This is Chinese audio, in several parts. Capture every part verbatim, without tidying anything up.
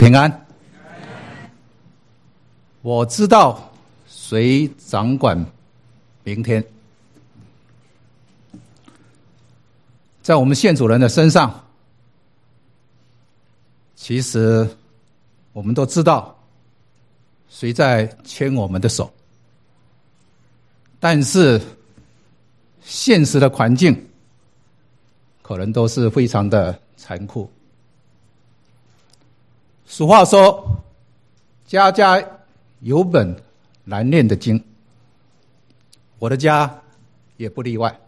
平安。我知道谁掌管明天。在我们现主人的身上，其实我们都知道谁在牵我们的手，但是现实的环境可能都是非常的残酷。俗话说，家家有本难念的经，我的家也不例外。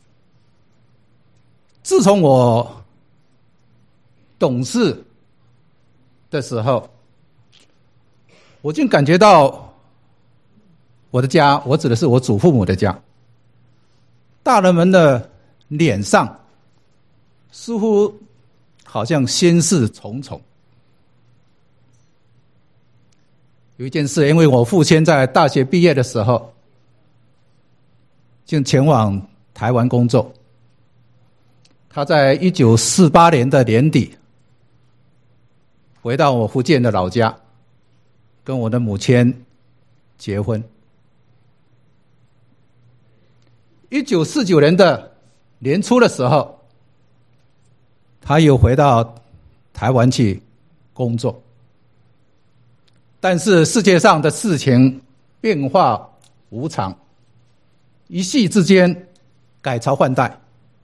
自从我懂事的时候，我就感觉到我的家，我指的是我祖父母的家，大人们的脸上似乎好像心事重重。有一件事，因为我父亲在大学毕业的时候就前往台湾工作，他在一九四八年的年底回到我福建的老家，跟我的母亲结婚。一九四九年的年初的时候，他又回到台湾去工作。但是世界上的事情变化无常，一夕之间改朝换代。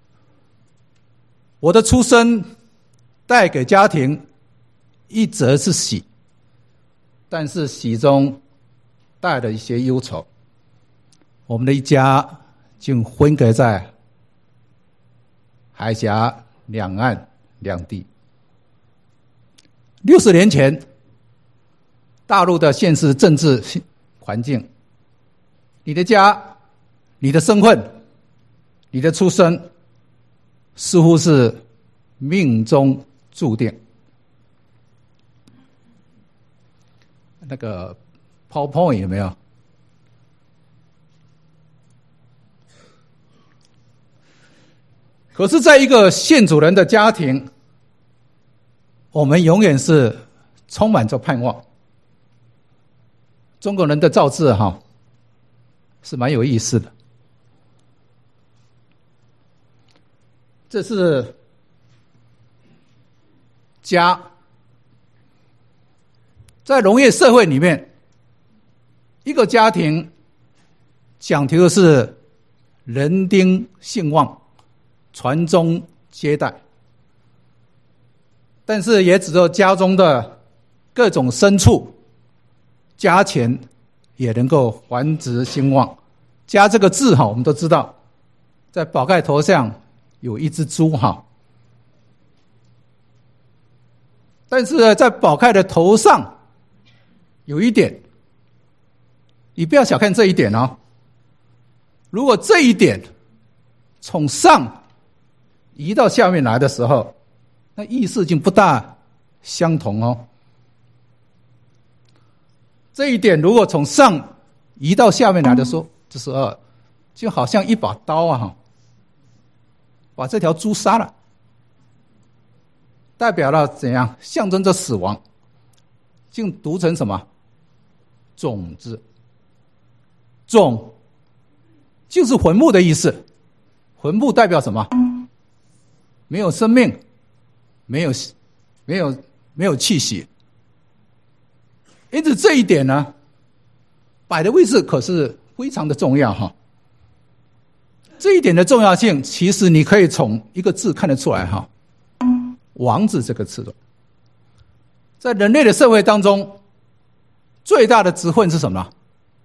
我的出生带给家庭一则是喜，但是喜中带了一些忧愁。我们的一家就分隔在海峡两岸两地。六十年前，大陆的现实政治环境，你的家、你的身份、你的出身，似乎是命中注定。那个 PowerPoint 有没有？可是在一个现主人的家庭，我们永远是充满着盼望。中国人的造字哈是蛮有意思的。这是家，在农业社会里面，一个家庭讲求的是人丁兴旺、传宗接代，但是也指着家中的各种牲畜家禽也能够繁殖兴旺。家这个字哈，我们都知道，在宝盖头上有一只猪哈，但是在宝盖的头上有一点，你不要小看这一点哦。如果这一点从上移到下面来的时候，那意思就不大相同哦。这一点如果从上移到下面来的时候，这时候就好像一把刀啊，把这条猪杀了，代表了怎样？象征着死亡，就读成什么？种子。种就是坟墓的意思，坟墓代表什么？没有生命，没有没有没有气息。因此这一点呢，摆的位置可是非常的重要哈。这一点的重要性，其实你可以从一个字看得出来哈，王字这个词。在人类的社会当中，最大的职分是什么？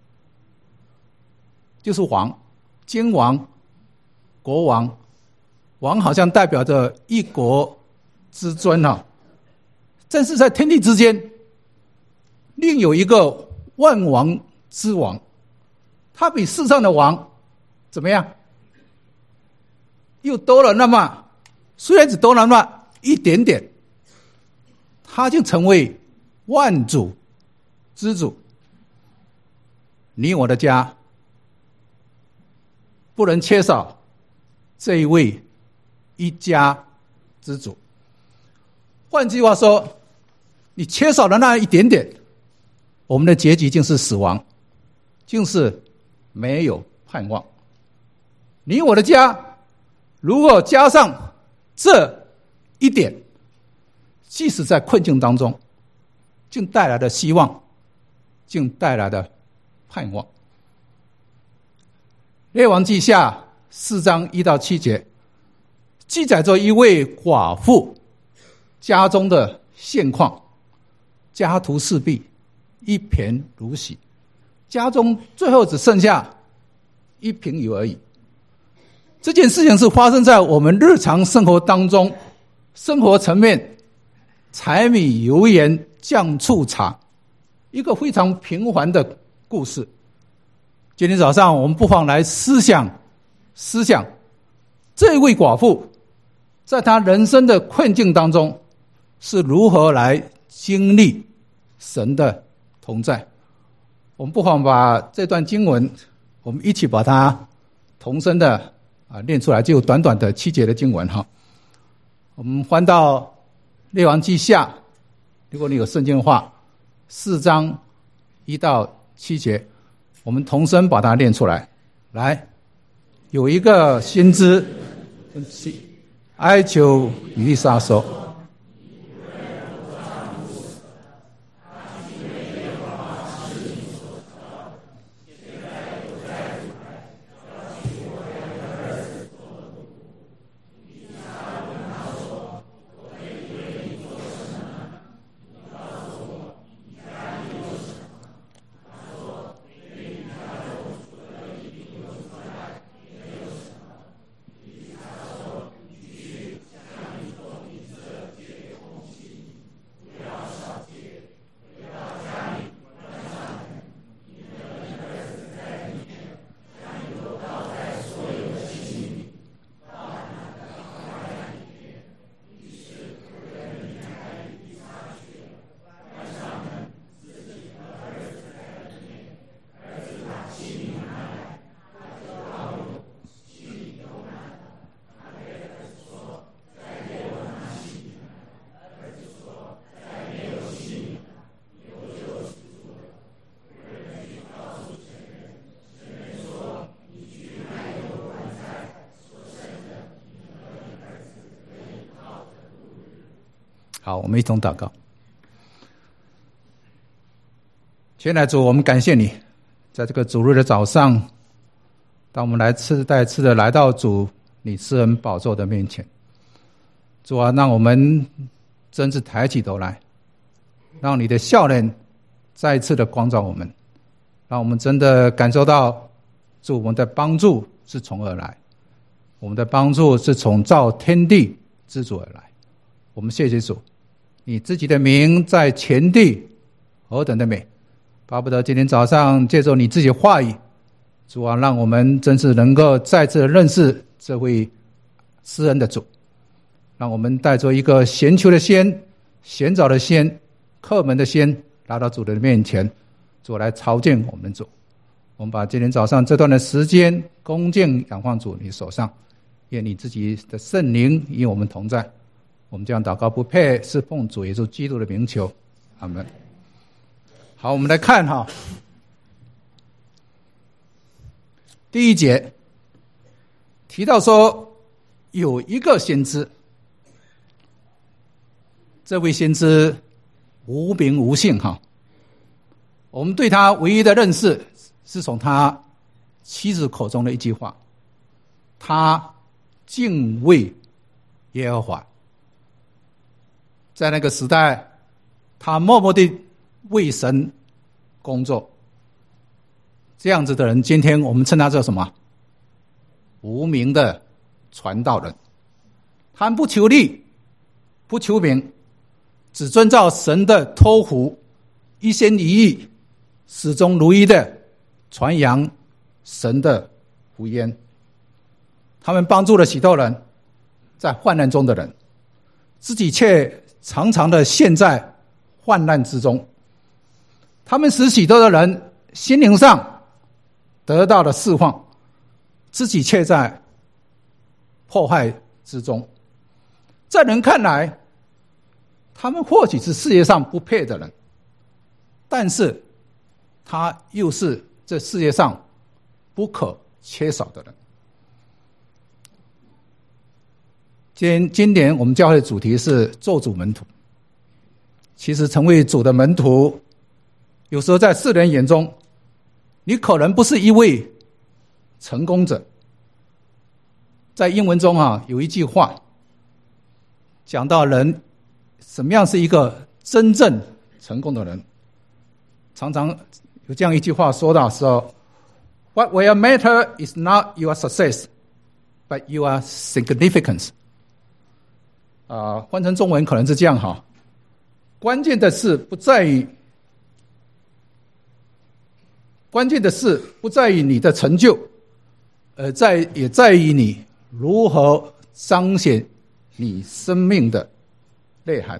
就是王，君王、国王。王好像代表着一国之尊哈，但是在天地之间，另有一个万王之王，他比世上的王怎么样？又多了那么，虽然只多了那么一点点，他就成为万主之主。你我的家不能缺少这一位一家之主。换句话说， 你缺少了那一点点，我们的结局竟是死亡，竟是没有盼望。你我的家如果加上这一点，即使在困境当中，竟带来的希望，竟带来的盼望。列王记下四章一到七节记载着一位寡妇家中的现况，家徒四壁，一贫如洗，家中最后只剩下一瓶油而已。这件事情是发生在我们日常生活当中，生活层面，柴米油盐酱醋茶，一个非常平凡的故事。今天早上我们不妨来思想思想这位寡妇在她人生的困境当中是如何来经历神的同在。我们不妨把这段经文我们一起把它同声的啊念出来，就短短的七节的经文哈。我们翻到列王记下，如果你有圣经的话，四章一到七节，我们同声把它念出来。来，有一个先知哀求以利沙说，好，我们一同祷告。亲爱的主，我们感谢你，在这个主日的早上，当我们来次再次的来到主你施恩宝座的面前，主啊，让我们真是抬起头来，让你的笑脸再一次的光照我们，让我们真的感受到主我们的帮助是从何而来，我们的帮助是从造天地之主而来。我们谢谢主，你自己的名在前地何等的美，巴不得今天早上借着你自己的话语，主啊，让我们真是能够再次认识这位施恩的主，让我们带着一个闲求的心、闲找的心、叩门的心来到主的面前，主来朝见我们的主。我们把今天早上这段的时间恭敬仰望主你手上，愿你自己的圣灵与我们同在。我们这样祷告不配，是奉主耶稣基督的名求，阿们。好，我们来看哈，第一节提到说有一个先知，这位先知无名无姓哈，我们对他唯一的认识是从他妻子口中的一句话，他敬畏耶和华。在那个时代，他默默地为神工作，这样子的人，今天我们称他叫什么？无名的传道人。他不求利，不求名，只遵照神的托付，一心一意，始终如一的传扬神的福音。他们帮助了许多人，在患难中的人，自己却常常的陷在患难之中。他们使许多的人心灵上得到了释放，自己却在迫害之中。在人看来， 他们或许是世界上不配的人，但是他又是这世界上不可缺少的人。今今年我们教会的主题是做主门徒。其实成为主的门徒，有时候在世人眼中，你可能不是一位成功者。在英文中啊，有一句话讲到人什么样是一个真正成功的人，常常有这样一句话说到说 What will matter is not your success, but your significance。 啊、呃，换成中文可能是这样哈，关键的是不在于关键的是不在于你的成就，而在也在于你如何彰显你生命的内涵。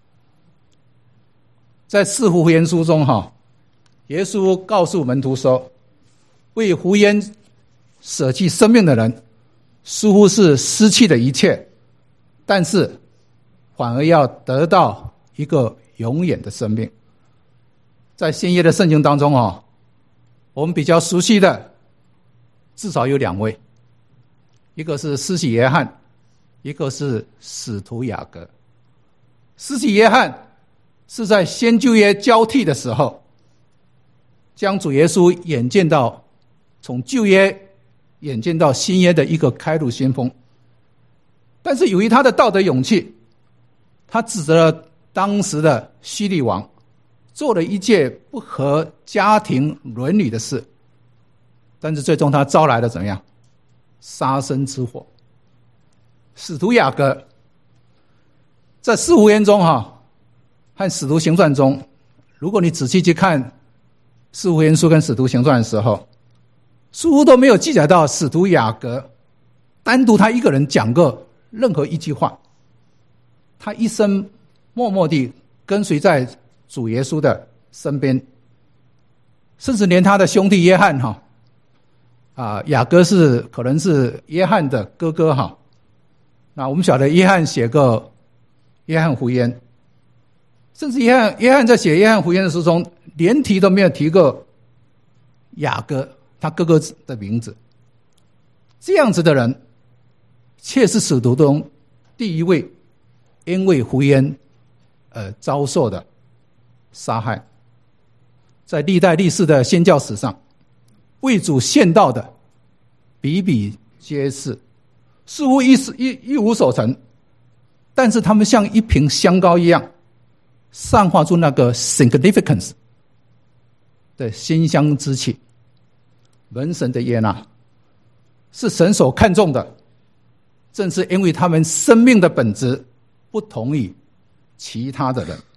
在四福音书中哈，耶稣告诉门徒说，为福音舍弃生命的人，似乎是失去了一切，但是反而要得到一个永远的生命。在新约的圣经当中啊，我们比较熟悉的至少有两位，一个是施洗约翰，一个是使徒雅各。施洗约翰是在新旧约交替的时候，将主耶稣演见到从旧约演见到新约的一个开路先锋。但是由于他的道德勇气，他指责了当时的希律王做了一件不合家庭伦理的事，但是最终他招来了怎么样杀身之祸。使徒雅各在四福音中哈和使徒行传中，如果你仔细去看四福音书跟使徒行传的时候，似乎都没有记载到使徒雅各单独他一个人讲过任何一句话。他一生默默地跟随在主耶稣的身边，甚至连他的兄弟约翰哈啊，雅各是可能是约翰的哥哥哈。那我们晓得约翰写过约翰福音，甚至约翰约翰在写约翰福音的书中，连提都没有提过雅各他哥哥的名字。这样子的人，却是使徒中第一位因为福音而遭受的杀害。在历代历世的宣教史上，为主献道的比比皆是，似乎一一一无所成，但是他们像一瓶香膏一样，散发出那个 significance 的馨香之气。门神的悦纳是神所看重的，正是因为他们生命的本质不同于其他的人。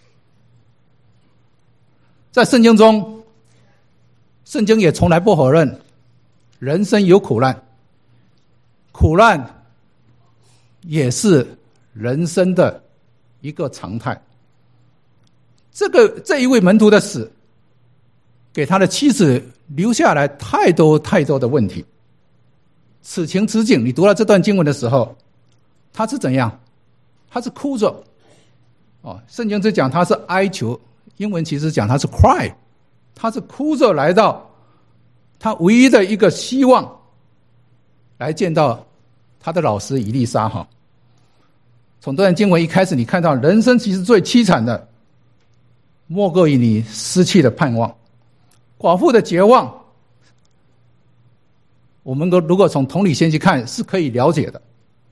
在圣经中，圣经也从来不否认人生有苦难，苦难也是人生的一个常态。这个这一位门徒的死，给他的妻子留下来太多太多的问题。此情此景，你读了这段经文的时候，他是怎样？他是哭着哦，圣经是讲他是哀求，英文其实讲他是 cry， 他是哭着来到他唯一的一个希望，来见到他的老师以利沙哈。从这段经文一开始，你看到人生其实最凄惨的，莫过于你失去了盼望。寡妇的绝望，我们如果从同理心去看，是可以了解的。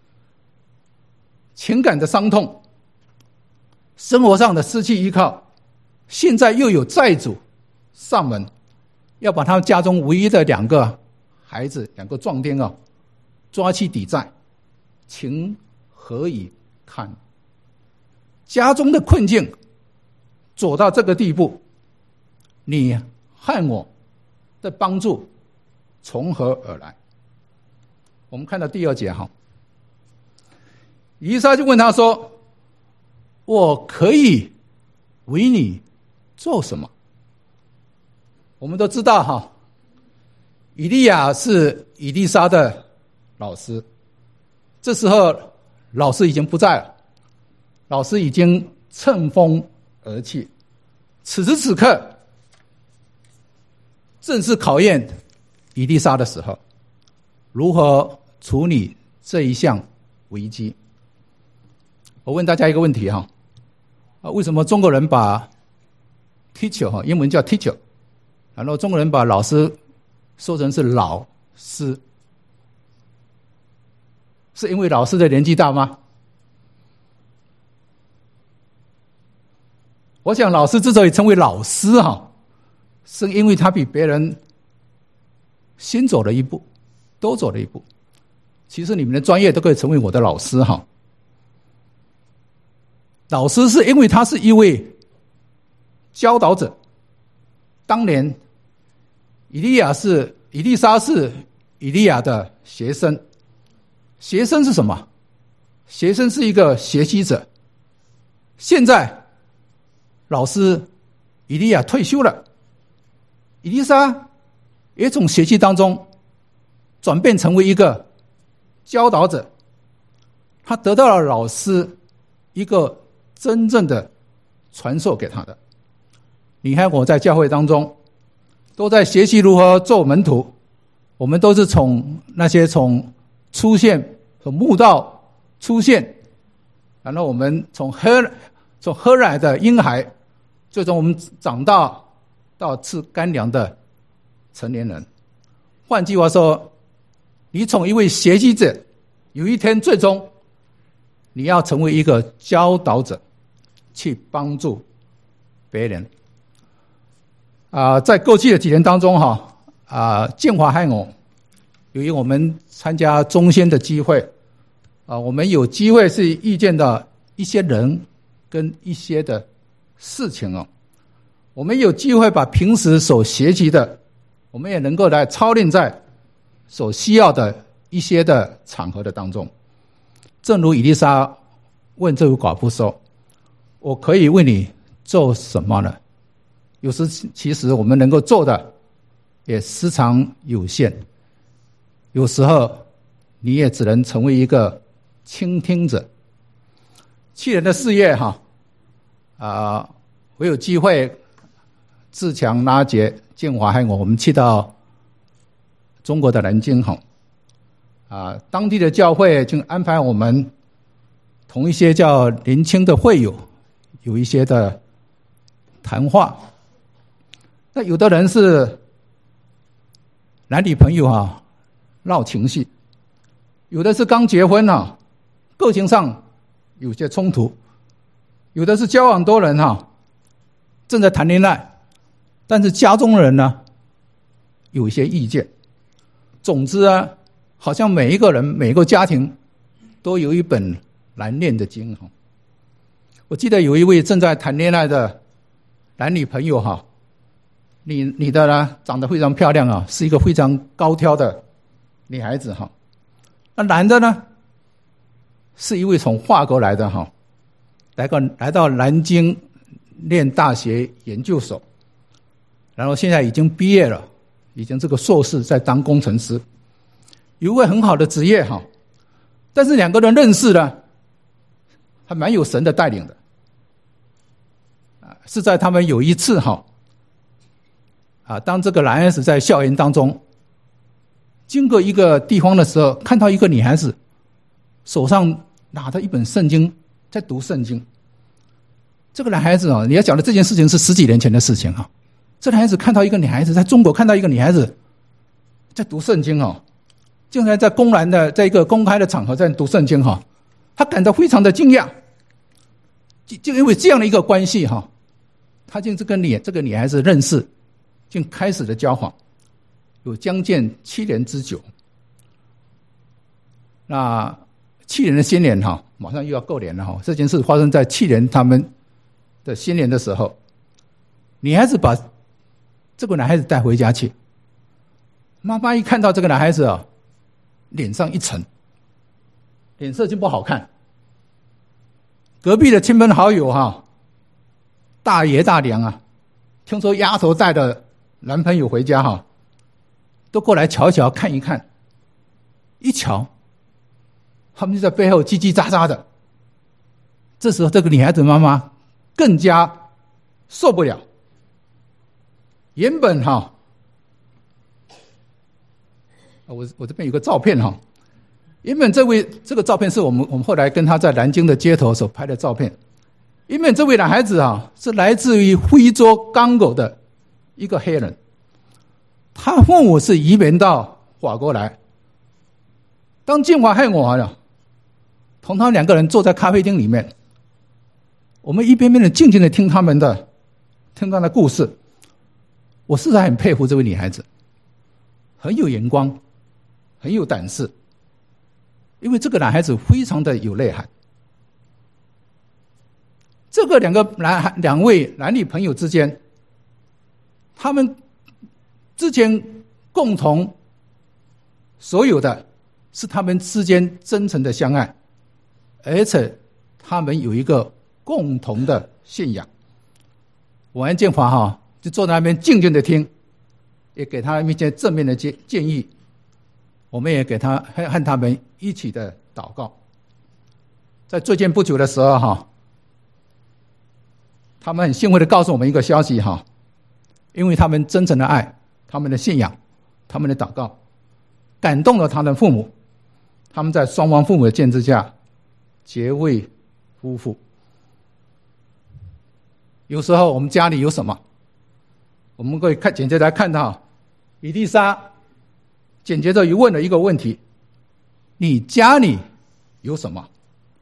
情感的伤痛，生活上的失去依靠，现在又有债主上门，要把他们家中唯一的两个孩子，两个壮丁啊，抓去抵债，情何以堪？家中的困境走到这个地步，你和我的帮助从何而来？我们看到第二节哈，以利沙就问他说：“我可以为你做什么？”我们都知道哈，以利亚是以利沙的老师，这时候老师已经不在了，老师已经乘风而去。此时此刻，正是考验以利沙的时候，如何处理这一项危机？我问大家一个问题哈，啊，为什么中国人把 teacher 哈，英文叫 teacher， 然后中国人把老师说成是老师？是因为老师的年纪大吗？我想老师之所以成为老师哈，是因为他比别人先走了一步，多走了一步。其实你们的专业都可以成为我的老师哈。老师是因为他是一位教导者。当年以利亚是以利沙是以利亚的学生。学生是什么？学生是一个学习者。现在老师以利亚退休了，以利沙也从学习当中转变成为一个教导者，他得到了老师一个真正的传授给他的。你看我在教会当中都在学习如何做门徒，我们都是从那些从出现从慕道出现，然后我们从喝从喝奶的婴孩，最终我们长大到吃干粮的成年人。换句话说，你从一位学习者，有一天最终你要成为一个教导者，去帮助别人。啊、呃，在过去的几年当中哈，啊、呃，建华和我由于我们参加中宣的机会，啊、呃，我们有机会是遇见到一些人跟一些的事情哦，我们有机会把平时所学习的，我们也能够来操练在所需要的一些的场合的当中。正如以利沙问这位寡妇说：“我可以为你做什么呢？”有时其实我们能够做的也时常有限，有时候你也只能成为一个倾听者。去年的四月哈，啊、呃，我有机会自强、拉杰、建华和我，我们去到中国的南京哈，啊、呃，当地的教会就安排我们同一些叫年轻的会友有一些的谈话。那有的人是男女朋友啊闹情绪，有的是刚结婚啊，个性上有些冲突，有的是交往多人啊正在谈恋爱，但是家中人呢有一些意见。总之啊，好像每一个人每一个家庭都有一本难念的经哈。我记得有一位正在谈恋爱的男女朋友哈，你你的呢长得非常漂亮啊，是一个非常高挑的女孩子哈。那男的呢是一位从法国来的哈，来个来到南京念大学研究所，然后现在已经毕业了，已经这个硕士在当工程师，有一位很好的职业哈。但是两个人认识呢，还蛮有神的带领的，啊，是在他们有一次哈。啊，当这个男孩子在校园当中经过一个地方的时候，看到一个女孩子手上拿着一本圣经在读圣经。这个男孩子啊，你要讲的这件事情是十几年前的事情啊。这男孩子看到一个女孩子在中国看到一个女孩子在读圣经哦，竟然在公然的在一个公开的场合在读圣经哈，他感到非常的惊讶。就就因为这样的一个关系哈，他就跟你这个女孩子认识。就开始了交往，有将近七年之久。那去年的新年哈，马上又要过年了哈。这件事发生在去年他们的新年的时候，女孩子把这个男孩子带回家去，妈妈一看到这个男孩子啊，脸上一沉，脸色就不好看。隔壁的亲朋好友哈，大爷大娘啊，听说丫头带的男朋友回家哈，都过来瞧一瞧看一看，一瞧，他们就在背后叽叽喳喳的。这时候这个女孩子妈妈更加受不了。原本哈，我我这边有个照片哈，原本这位这个照片是我们我们后来跟他在南京的街头所拍的照片。原本这位男孩子啊，是来自于非洲刚果的一个黑人，他父母是移民到法国来。当建华和我呢，同他两个人坐在咖啡厅里面，我们一遍遍的静静的听他们的听他的故事。我实在很佩服这位女孩子，很有眼光，很有胆识，因为这个男孩子非常的有内涵。这个两个男两位男女朋友之间，他们之间共同所有的是他们之间真诚的相爱，而且他们有一个共同的信仰。我和建华哈就坐在那边静静的听，也给他一些正面的建建议，我们也给他和和他们一起的祷告。在最近不久的时候哈，他们很欣慰的告诉我们一个消息哈，因为他们真诚的爱，他们的信仰，他们的祷告，感动了他的父母，他们在双方父母的见证下结为夫妇。有时候我们家里有什么，我们可以看简洁来看到，以利沙简洁的问了一个问题：你家里有什么？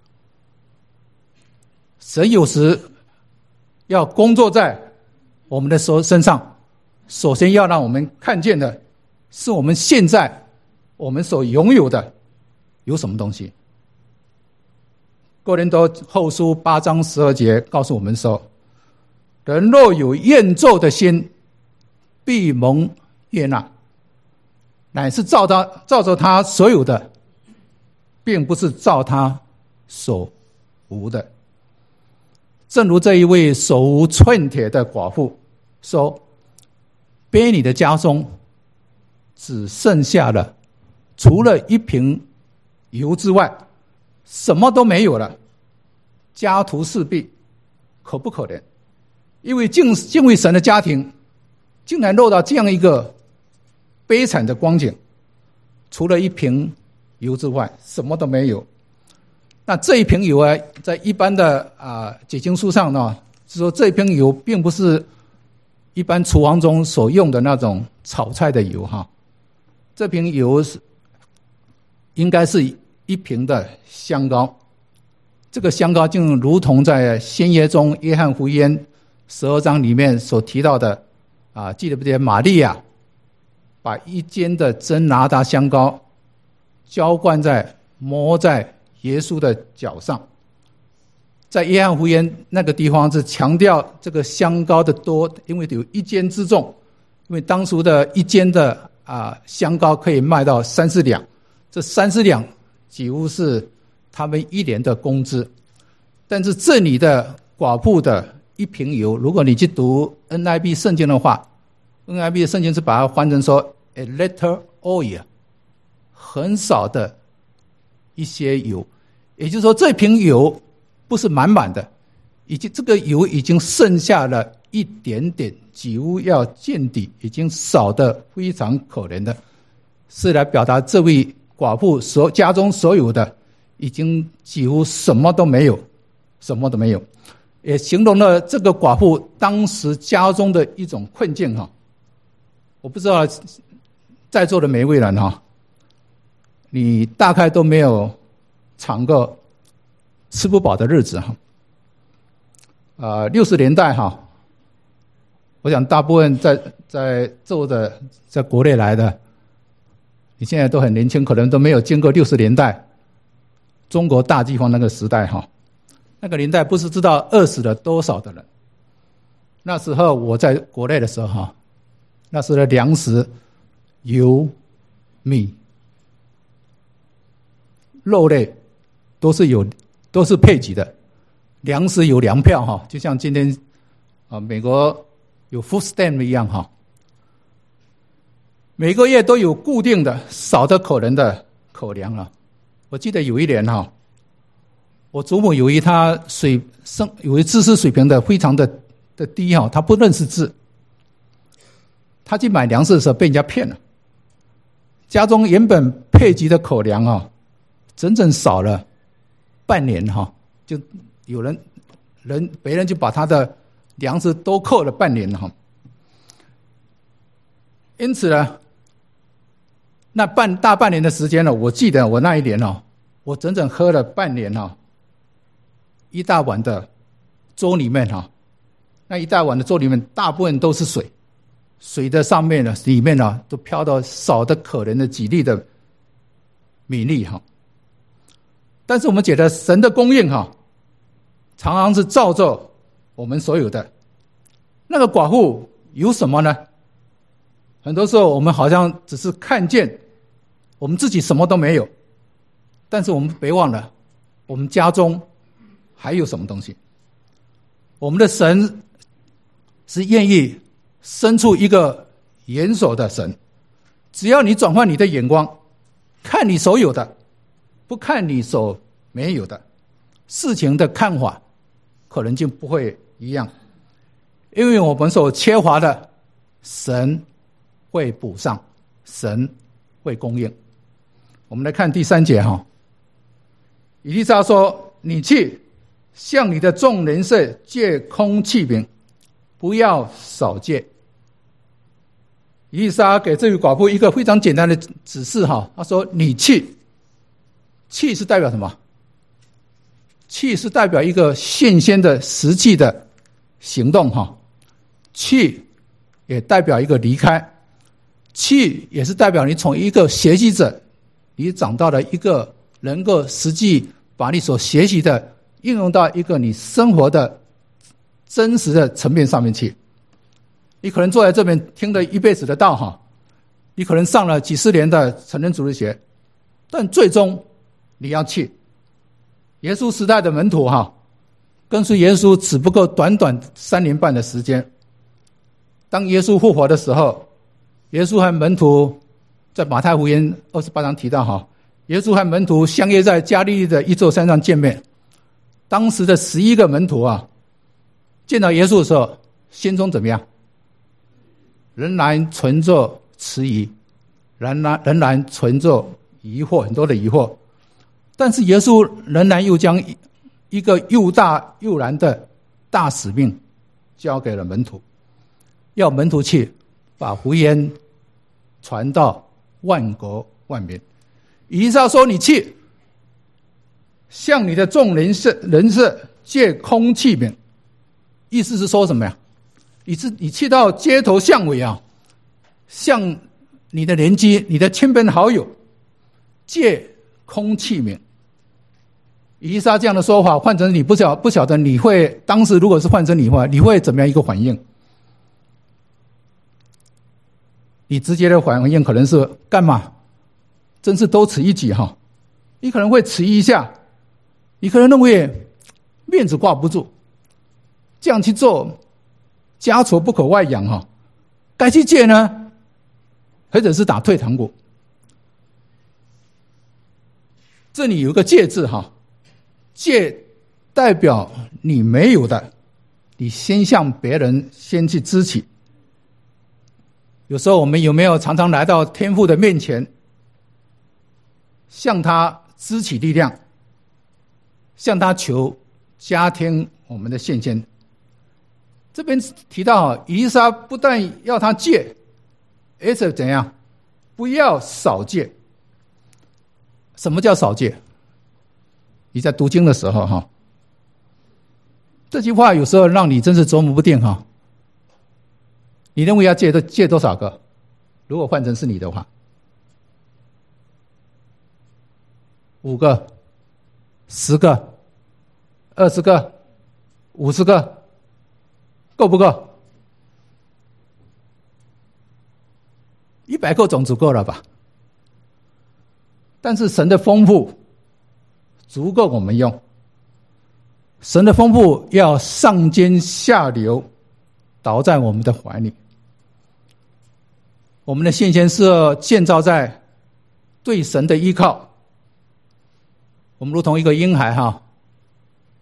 神有时要工作在我们的身上，首先要让我们看见的是我们现在我们所拥有的有什么东西。哥林多后书八章十二节告诉我们说，人若有愿做的心，必蒙悦纳，乃是照他照着他所有的，并不是照他所无的。正如这一位手无寸铁的寡妇说，卑尼的家中只剩下了除了一瓶油之外什么都没有了，家徒四壁，可不可怜？因为敬敬畏神的家庭竟然落到这样一个悲惨的光景，除了一瓶油之外什么都没有。那这一瓶油啊，在一般的啊解经书上呢，是说这一瓶油并不是一般厨房中所用的那种炒菜的油哈，这瓶油是应该是一瓶的香膏。这个香膏就如同在新约中约翰福音十二章里面所提到的啊，记得不记得玛利亚把一斤的真拿达香膏浇灌在抹在耶稣的脚上。在约翰福音那个地方是强调这个香膏的多，因为有一斤之重，因为当初的一斤的啊香膏可以卖到三十两，这三十两几乎是他们一年的工资。但是这里的寡妇的一瓶油，如果你去读 N I V 圣经的话， N I V 的圣经是把它翻成说 a little oil， 很少的一些油，也就是说这瓶油不是满满的，已经这个油已经剩下了一点点，几乎要见底，已经少得非常可怜的，是来表达这位寡妇所家中所有的已经几乎什么都没有，什么都没有，也形容了这个寡妇当时家中的一种困境哈。我不知道在座的每一位人哈，你大概都没有尝过吃不饱的日子哈。呃，六十年代哈，我想大部分在在座的在国内来的，你现在都很年轻，可能都没有经过六十年代中国大饥荒那个时代哈。那个年代不是知道饿死了多少的人。那时候我在国内的时候哈，那时候的粮食、油、米、肉类都是有都是配给的，粮食有粮票哈，就像今天啊美国有 food stamp 一样哈，每个月都有固定的少的可能的口粮啊。我记得有一年哈， 我祖母由于她水生，由于知识水平的非常的的低哈，她不认识字，她去买粮食的时候被人家骗了，家中原本配给的口粮啊，整整少了半年哈，就有人人别人就把他的粮食都扣了半年哈。因此呢，那半大半年的时间呢，我记得我那一年哦，我整整喝了半年哦，一大碗的粥里面哈，那一大碗的粥里面大部分都是水，水的上面呢，里面呢都飘到少的可怜的几粒的米粒哈。但是我们觉得神的供应哈，常常是照着我们所有的。那个寡妇有什么呢？很多时候我们好像只是看见我们自己什么都没有，但是我们别忘了我们家中还有什么东西。我们的神是愿意伸出一个援手的神，只要你转换你的眼光，看你所有的，不看你所没有的，事情的看法可能就不会一样。因为我们所缺乏的，神会补上，神会供应。我们来看第三节哈，以利沙说：“你去向你的众人舍借空器皿，不要少借。”以利沙给这位寡妇一个非常简单的指示哈，他说：“你去。”去是代表什么？去是代表一个现先的实际的行动哈，去也代表一个离开，去也是代表你从一个学习者，你长到了一个能够实际把你所学习的应用到一个你生活的真实的层面上面去。你可能坐在这边听了一辈子的道哈，你可能上了几十年的成人主日学，但最终你要去。耶稣时代的门徒哈，跟随耶稣只不过短短三年半的时间。当耶稣复活的时候，耶稣和门徒在马太福音二十八章提到哈，耶稣和门徒相约在加利利的一座山上见面。当时的十一个门徒啊，见到耶稣的时候，心中怎么样？仍然存着迟疑，仍然仍然存着疑惑，很多的疑惑。但是耶稣仍然又将一个又大又难的大使命交给了门徒，要门徒去把福音传到万国万民。以利沙说：“你去向你的众人舍人舍借空器皿。”意思是说什么呀？你是你去到街头巷尾啊，向你的邻居、你的亲朋好友借空器皿。以利沙这样的说法，换成你不晓不晓得你会当时如果是换成你的话，你会怎么样一个反应？你直接的反应可能是干嘛？真是多此一举哈！你可能会迟疑一下，你可能认为面子挂不住，这样去做，家丑不可外扬哈。该去借呢，或者是打退堂鼓。这里有一个借字哈。借代表你没有的，你先向别人先去支取。有时候我们有没有常常来到天父的面前，向他支取力量，向他求加添我们的献献？这边提到以利沙不但要他借，而且怎样？不要少借。什么叫少借？你在读经的时候哈，这句话有时候让你真是琢磨不定哈。你认为要借多借多少个？如果换成是你的话，五个、十个、二十个、五十个，够不够？一百个总足够了吧？但是神的丰富足够我们用，神的丰富要上尖下流，倒在我们的怀里。我们的献献是建造在对神的依靠。我们如同一个婴孩哈，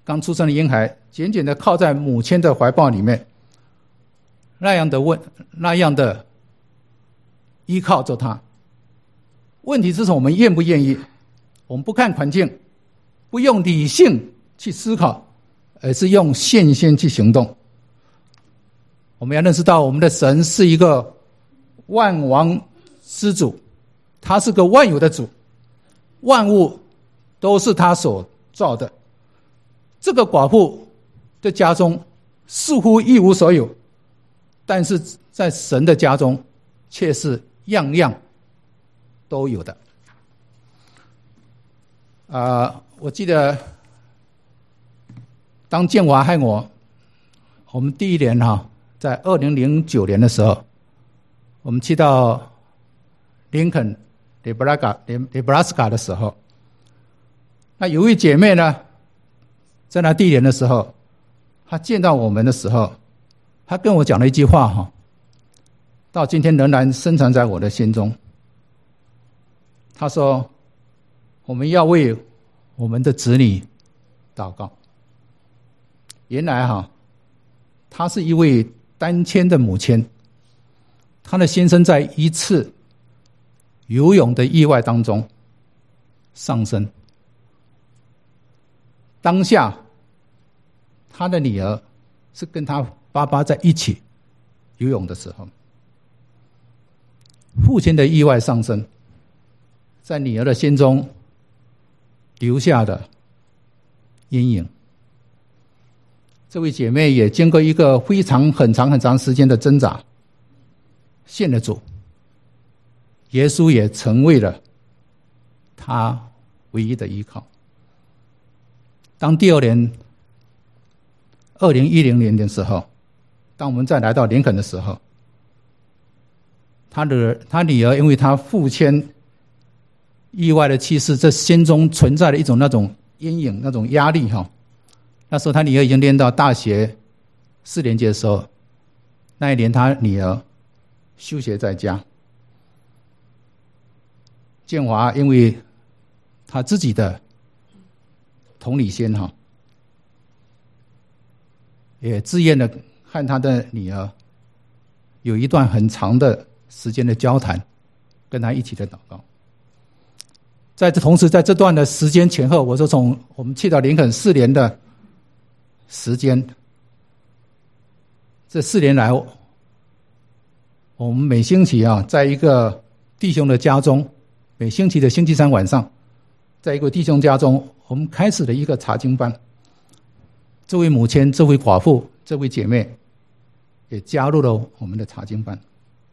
刚出生的婴孩紧紧的靠在母亲的怀抱里面，那样的问那样的依靠着他。问题是我们愿不愿意？我们不看环境，不用理性去思考，而是用信心去行动。我们要认识到我们的神是一个万王之主，他是个万有的主，万物都是他所造的。这个寡妇的家中似乎一无所有，但是在神的家中却是样样都有的。啊、呃，我记得当建华和我，我们第一年哈、啊，在二零零九年的时候，我们去到林肯、内布拉斯加、内布拉斯加的时候，那有一位姐妹呢，在那第一年的时候，她见到我们的时候，她跟我讲了一句话哈，到今天仍然深藏在我的心中。她说：“我们要为我们的子女祷告。”原来哈，她是一位单亲的母亲，她的先生在一次游泳的意外当中丧生。当下，她的女儿是跟她爸爸在一起游泳的时候，父亲的意外丧生，在女儿的心中留下的阴影。这位姐妹也经过一个非常很长很长时间的挣扎，信了主，耶稣也成为了她唯一的依靠。当第二年二零一零年的时候，当我们再来到林肯的时候，他的他女儿因为他父亲意外的去世，这心中存在了一种那种阴影，那种压力哈。那时候他女儿已经念到大学四年级的时候，那一年他女儿休学在家。建华因为他自己的同理心哈，也自愿的和他的女儿有一段很长的时间的交谈，跟他一起的祷告。在这同时，在这段的时间前后，我说从我们去到林肯四年的时间，这四年来，我们每星期啊，在一个弟兄的家中，每星期的星期三晚上，在一个弟兄家中，我们开始了一个查经班。这位母亲、这位寡妇、这位姐妹也加入了我们的查经班。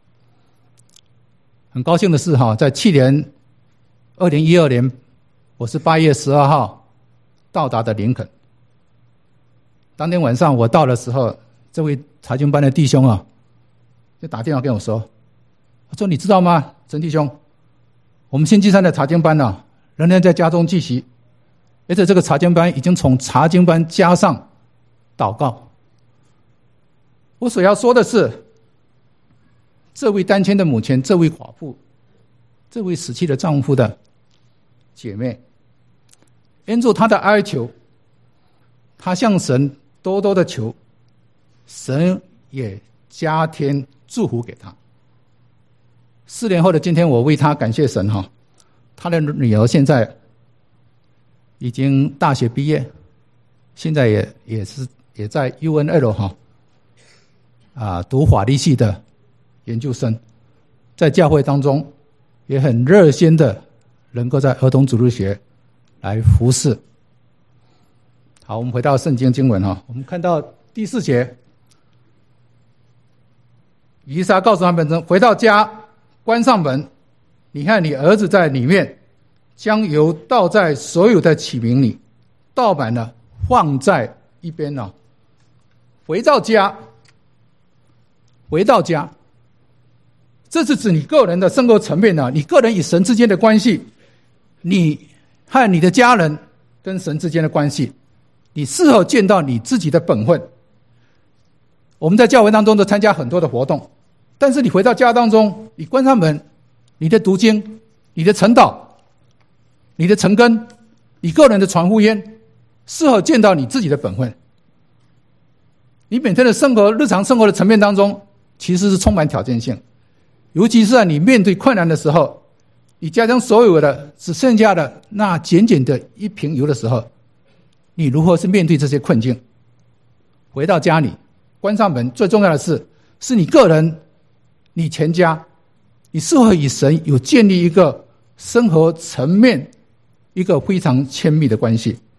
很高兴的是哈，在去年二零一二年，我是八月十二号到达的林肯。当天晚上我到的时候，这位查经班的弟兄啊，就打电话跟我说：“他说你知道吗，陈弟兄，我们星期三的查经班啊，仍然在家中继续，而且这个查经班已经从查经班加上祷告。”我所要说的是，这位单亲的母亲，这位寡妇，这位死去的丈夫的姐妹，因着她的哀求，她向神多多的求，神也加添祝福给她。四年后的今天，我为她感谢神哈，她的女儿现在已经大学毕业，现在也也是也在 U N L 哈啊读法律系的研究生，在教会当中也很热心的能够在儿童主日学来服侍。好，我们回到圣经经文哈，我们看到第四节，以撒告诉他们说：“回到家，关上门，你看你儿子在里面，将油倒在所有的器皿里，倒满了放在一边了。”回到家，回到家，这是指你个人的生活层面啊，你个人与神之间的关系，你和你的家人跟神之间的关系，你是否见到你自己的本分？我们在教会当中都参加很多的活动，但是你回到家当中，你关上门，你的读经，你的晨祷，你的晨更，你个人的传福音， 适合见到你自己的本分。你每天的生活、日常生活的层面当中，其实是充满挑战性，尤其是在你面对困难的时候，你家中所有的只剩下的那简简的一瓶油的时候，你如何是面对这些困境？回到家里，关上门，最重要的是，是你个人、你全家，你是否与神有建立一个生活层面一个非常亲密的关系？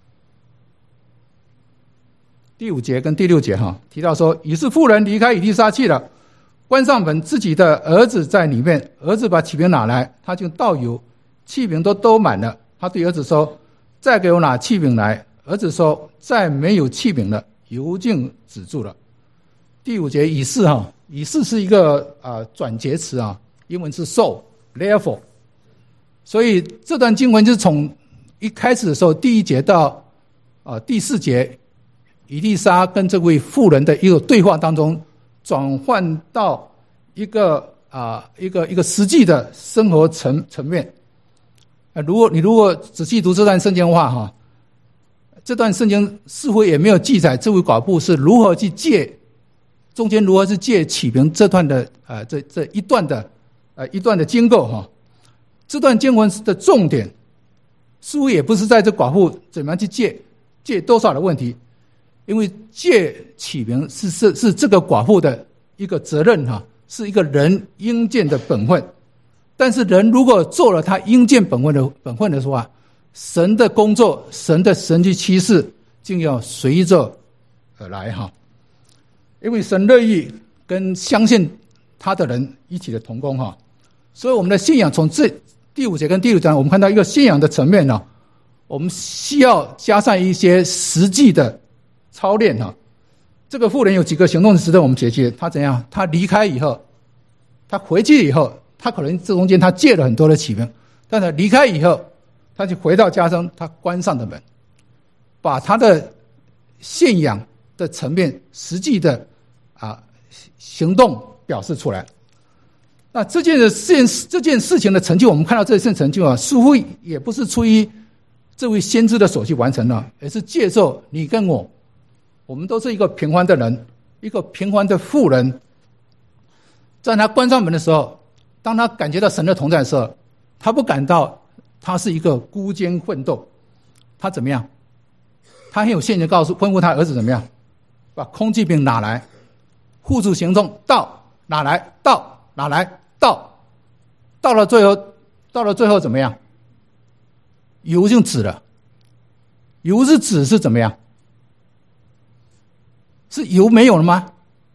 第五节跟第六节哈提到说，于是妇人离开以利沙去了，关上门，自己的儿子在里面，儿子把器皿拿来，他就倒油，器皿都都满了。他对儿子说：“再给我拿器皿来。”儿子说：“再没有器皿了，油竟止住了。”第五节以是哈，以是是一个啊、呃、转接词啊，英文是 so therefore， 所以这段经文就是从一开始的时候第一节到啊、呃、第四节，以利沙跟这位妇人的一个对话当中，转换到一个啊、呃、一个一个实际的生活层层面。呃，如果你如果仔细读这段圣经的话哈，这段圣经似乎也没有记载这位寡妇是如何去借中间如何是借启明这段的呃这这一段的呃一段的经过哈。这段经文的重点似乎也不是在这寡妇怎么样去借借多少的问题，因为借启明是是是这个寡妇的一个责任哈，是一个人应尽的本分。但是人如果做了他应尽本分的本分的话，神的工作、神的神迹奇事竟要随着而来哈。因为神乐意跟相信他的人一起的同工哈，所以我们的信仰从这第五节跟第六章，我们看到一个信仰的层面呢，我们需要加上一些实际的操练哈。这个妇人有几个行动值得我们学习。他怎样？他离开以后，他回去以后，他可能这中间他借了很多的启明，但是离开以后，他就回到家中，他关上的门，把他的信仰的层面实际的啊行动表示出来。那这件事这件事情的成就，我们看到这件成就啊，似乎也不是出于这位先知的手去完成了，而是借助你跟我，我们都是一个平凡的人，一个平凡的妇人。在他关上门的时候，当他感觉到神的同在的时候，他不感到他是一个孤军奋斗，他怎么样？他很有信心告诉吩咐他儿子怎么样？把空气瓶拿来，付诸行动，倒拿来，倒拿来，倒，到了最后，到了最后怎么样？油就止了。油是止是怎么样？是油没有了吗？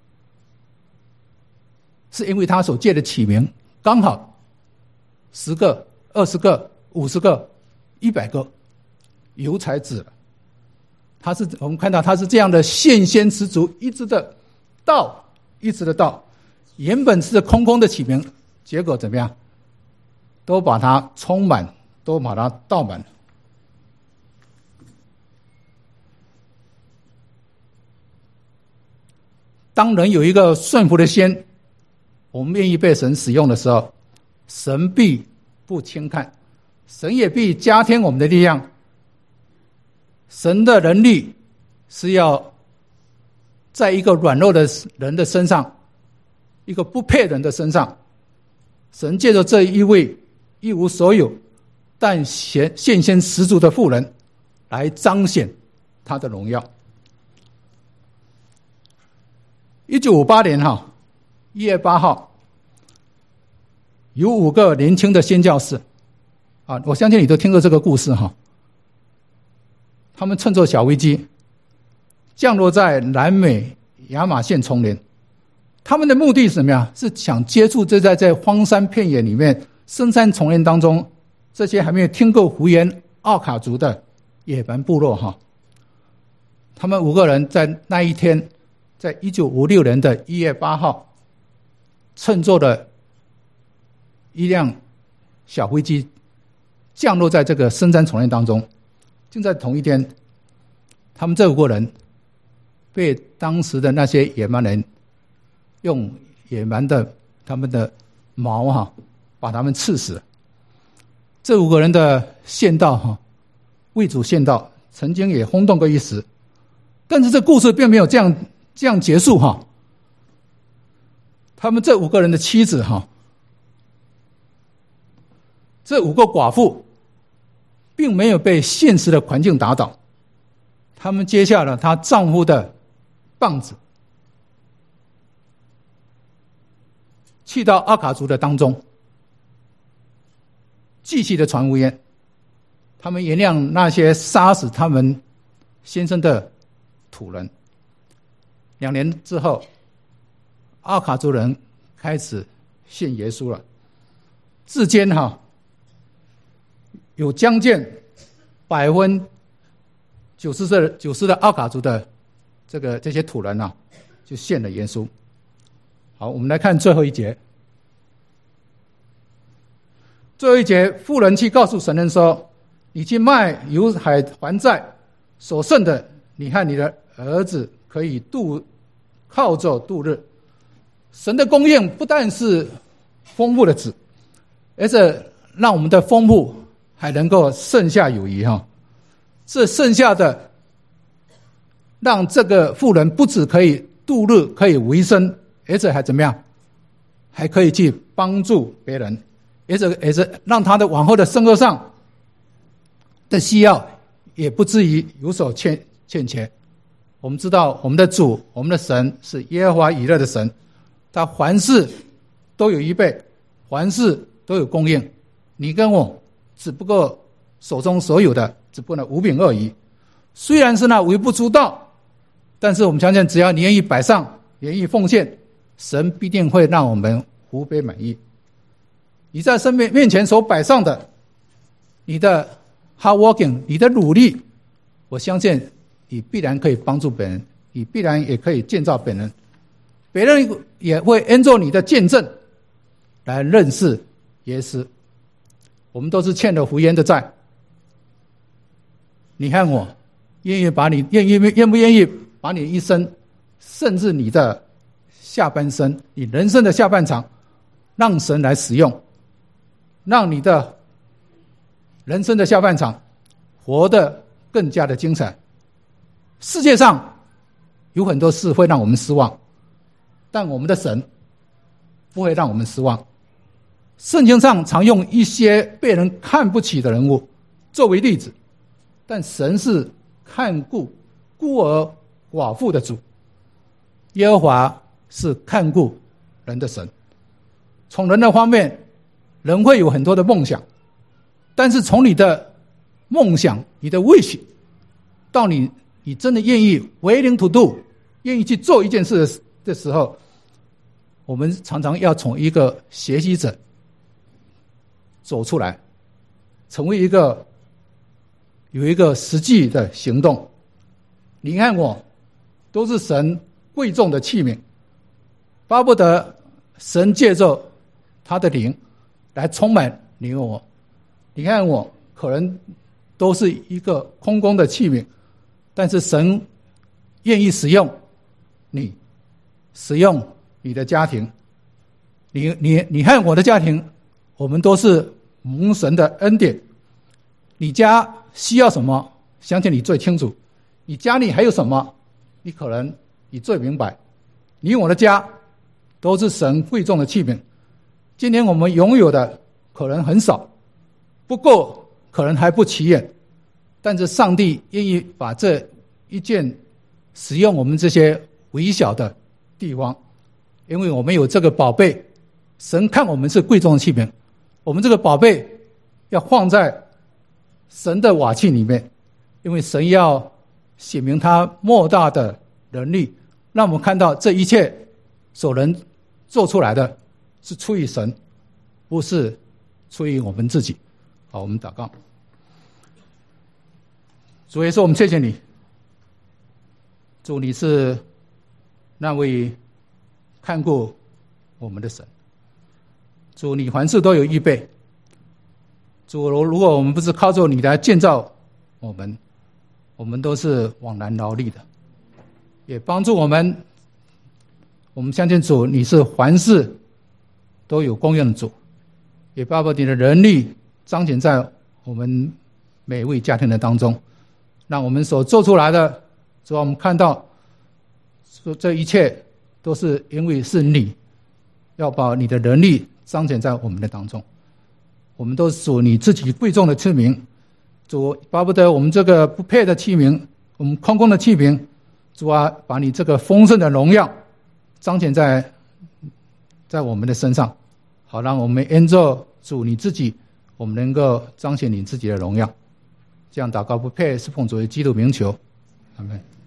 是因为他所借的启明刚好十个、二十个、五十个、一百个，油才止了。他是我们看到他是这样的信心十足，一直的倒，一直的倒，原本是空空的启明，结果怎么样？都把它充满，都把它倒满了。当人有一个顺服的心，我们愿意被神使用的时候，神必不轻看，神也必加添我们的力量。神的能力是要在一个软弱的人的身上，一个不配人的身上，神借着这一位一无所有但献献十足的妇人来彰显他的荣耀。一九五八年哈一月八号，有五个年轻的宣教士啊，我相信你都听过这个故事哈。他们乘坐小飞机降落在南美亚马逊丛林，他们的目的是什么呀？是想接触这在这荒山片野里面深山丛林当中这些还没有听过福音奥卡族的野蛮部落哈。他们五个人在那一天，在一九五六年的一月八号，乘坐了一辆小飞机降落在这个深山丛林当中。就在同一天，他们这五个人被当时的那些野蛮人用野蛮的他们的矛哈，把他们刺死了。这五个人的献道哈，为主献道， 曾经也轰动过一时，但是这故事并没有这样这样结束哈。他们这五个人的妻子哈，这五个寡妇，并没有被现实的环境打倒，他们接下了她丈夫的棒子，去到阿卡族的当中，继续的传福音。他们原谅那些杀死他们先生的土人。两年之后，阿卡族人开始信耶稣了。至今哈，有将近百分九十的九十的阿卡族的这个这些土人啊，就信了耶稣。好，我们来看最后一节。最后一节，妇人去告诉神人说：“你去卖由海还债，所剩的，你和你的儿子可以度靠着度日。”神的供应不但是丰富的子，而且让我们的丰富还能够剩下有余哈。这剩下的，让这个妇人不只可以度日，可以维生，而且还怎么样？还可以去帮助别人，而且而且让他的往后的生活上的需要也不至于有所欠欠缺。我们知道我们的主，我们的神是耶和华以勒的神，他凡事都有预备，凡事都有供应。你跟我只不过手中所有的只不过五饼二鱼，虽然是那微不足道，但是我们相信只要你愿意摆上，愿意奉献，神必定会让我们福杯满溢。你在神面前所摆上的，你的 hard working， 你的努力，我相信你必然可以帮助别人，你必然也可以建造别人，别人也会因着你的见证来认识耶稣。我们都是欠了福音的债，你看我愿意把你愿意愿不愿意把你一生，甚至你的下半生，你人生的下半场，让神来使用，让你的人生的下半场活得更加的精彩。世界上有很多事会让我们失望，但我们的神不会让我们失望。圣经上常用一些被人看不起的人物作为例子，但神是看顾孤儿寡妇的主，耶和华是看顾人的神。从人的方面，人会有很多的梦想，但是从你的梦想，你的 wish 到你你真的愿意 willing to do， 愿意去做一件事的时候，我们常常要从一个学习者走出来，成为一个有一个实际的行动。你看我都是神贵重的器皿，巴不得神借着他的灵来充满你和我。你看我可能都是一个空空的器皿，但是神愿意使用你，使用你的家庭，你你你和我的家庭，我们都是蒙神的恩典。你家需要什么，相信你最清楚，你家里还有什么，你可能你最明白。你我的家都是神贵重的器皿，今天我们拥有的可能很少，不够，可能还不起眼，但是上帝愿意把这一件使用我们这些微小的地方，因为我们有这个宝贝，神看我们是贵重的器皿，我们这个宝贝要放在神的瓦器里面，因为神要显明他莫大的能力，让我们看到这一切所能做出来的是出于神，不是出于我们自己。好，我们祷告。主耶稣，我们谢谢你，主，你是那位看顾我们的神，主，你凡事都有预备，主，如果我们不是靠着你来建造我们，我们都是枉然劳力的，也帮助我们。我们相信主，你是凡事都有供应的主，也巴不你的能力彰显在我们每位家庭的当中， 让我们所做出来的，主啊，我们看到说这一切都是因为是你要把你的能力彰显在我们的当中，我们都属你自己贵重的器皿。主，巴不得我们这个不配的器皿，我们空空的器皿，主啊，把你这个丰盛的荣耀彰显在在我们的身上，好让我们因着主你自己，我们能够彰显你自己的荣耀。这样祷告不配是奉主为基督名求，阿们。